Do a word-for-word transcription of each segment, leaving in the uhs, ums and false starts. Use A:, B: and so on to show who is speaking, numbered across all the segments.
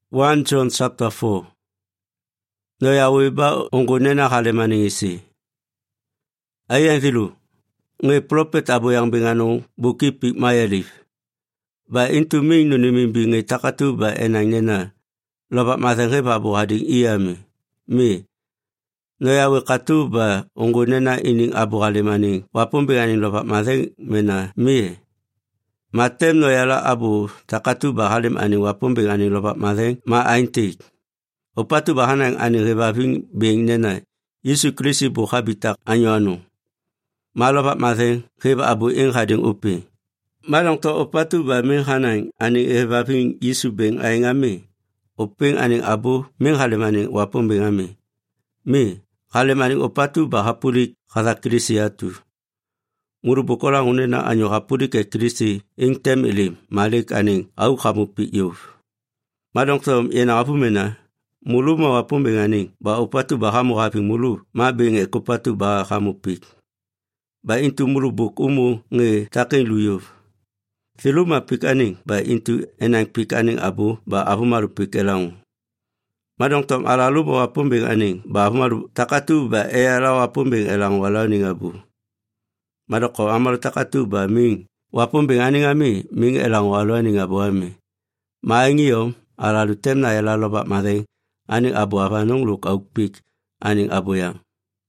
A: First John chapter four. No yawe ba ongonena halemaningisi. Ayan thilu. Nge prophet abo yang bingano buki pik mayalif. Ba intu ming nunimimbi nge takatu ba enang nena. Lobat matanghe ba abo hading iyami. Mi. No yawe katu ba ongonena ining abo halemaning. Wapun binganing lobat matang mena mi. Matem no yala abu takatu ba halim ani wapun binganing lobat matang ma aintik. Opatu bahana yang ani rebaving bing nena Yesu Kristi bu habitak anyo anu. Malobat mateng reba abu ing hading upi. Malong to opatu ba ming hanang ani rebaving Yesu bing aingami. Uping aning abu ming halemaning wapun bingami. Mi halemaning opatu ba hapulik kata Kristi atu. Muru bukola unena anyo hapulik ke Kristi ing tem ilim malik aning au kamu pi yuf. Malong to yena abu mena mulu ma wapun benganing ba upatu ba hamu hafing mulu ma benge kupatu ba hamu pik. Ba intu mulu buk umu nge takin luyuf. Filu ma pik aning ba intu enang pik aning abu ba abu maru pik elang. Madong tom alalu ba wapun benganing ba abu maru takatu ba eala wapun beng elang walau ning abu. Madong ko amaru takatu ba ming wapun benganing ami ming elang walau ning abu ami. Ma ingiyom alalu temna ela lobat madeng aning abu avanong luk auk pik aning abu yang.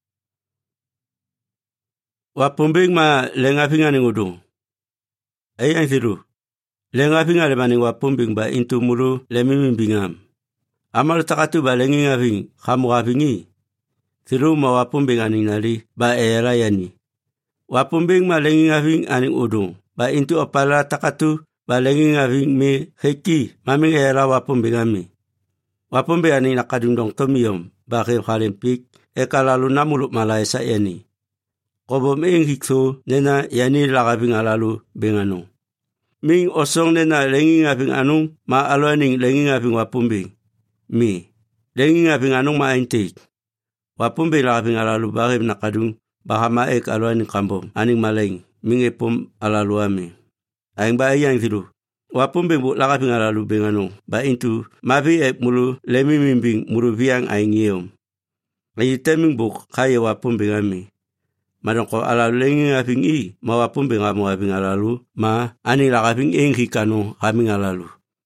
A: Wapumbing ma lengaping aning udung. Ay ang thiru. Lengaping alemaning wapumbing ba intu mulu lemimimbingam. Amal takatu ba lengingaping kamu apingi. Thiru ma wapumbing aning nali ba era yani. Wapumbing ma lengingaping aning udung. Ba intu opala takatu ba lengingaping me heki maming era wapumbing ami. Wapun be ani nakadundong tomiyom bakil halimpik eka lalu namuluk malay sa yani. Kobo ming hikso nena yani lakabing alalu bengano. Ming osong nena lenging abing anung ma aloaning lenging abing wapun be. Mi. Lenging abing anung ma intik. Wapun be lakabing alalu bakil nakadung bahama ek aloaning kambom aning malayng ming epom alalu ami. Aing ba yang thiru. Wapun bembu lakabing alalu bengano ba intu mabi ek mulu lemimimbing muru biang aingiyom. Ayi teming buk kaya wapun bengami. Madongko alalu lenging abing i ma wapun bengamu abing alalu ma ani lakabing ing hikano kaming alalu.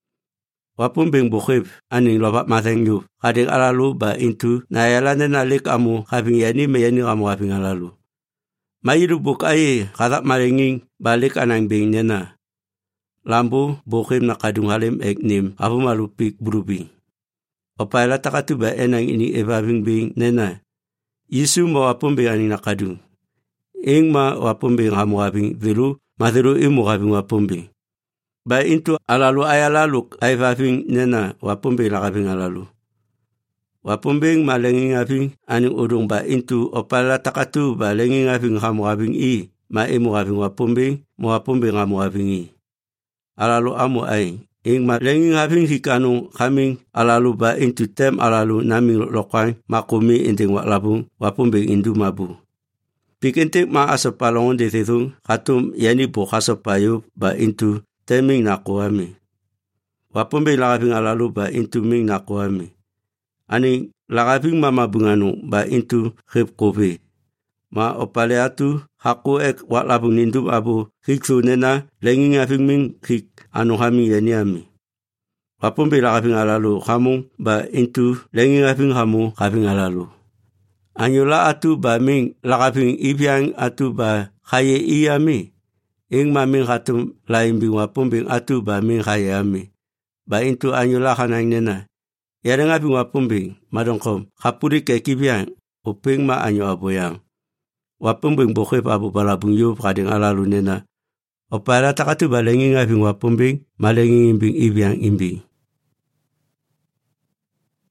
A: Wapun beng bukhib ani lobat mateng yu kading alalu ba intu na yalane na lik amu kabing yani me yani kamu abing alalu. Mayiru buk ayi katak malenging balik anang beng nena. Lambu bukim nakadung halim eknim abu malupik berubing. Opala takatu ba enang ini evaving bing nena. Yesu ma wapun bing aning nakadung. Ing ma wapun bing hamu habing vilu mathiru imu habing wapun bing. Ba intu alalu ayalaluk evaving nena wapun bing lakabing alalu. Wapun bing ma lenging habing aning udung ba intu opala takatu ba lenging habing hamu habing i ma imu habing wapun bing ma wapun bing hamu habing i. Alalu amu ay ing ma lenging habing hikanu kaming alalu ba intu tem alalu naming lokwan makumi inting wak labung wapun bing indu mabu. Pikintik ma asopalongon de thithung katum yani po kasopayo ba intu teming nakuami. Wapun bing lakabing alalu ba intu ming nakuami. Ani lakabing mamabunganu ba intu khip kobe. Ma opale atu haku ek wak labung nindu abu hiksu nena lenging abing ming hik anu hami yani ami. Wapun be lakabing alalu kamu ba intu lenging abing hamu kabing alalu. Anyula atu ba ming lakabing ibiang atu ba khaye iyami. Ing ma ming hatum lain bing wapun bing atu ba ming khaye ami. Ba intu anyula kanang nena. Yareng abing wapun bing madongkom kapuri ke kibiang uping ma anyo aboyang. Wapun bing bukhib abu balabung yu kading alalu nena. Opala takatu ba lenging abing wapun bing ma lenging imbing ibiang imbing.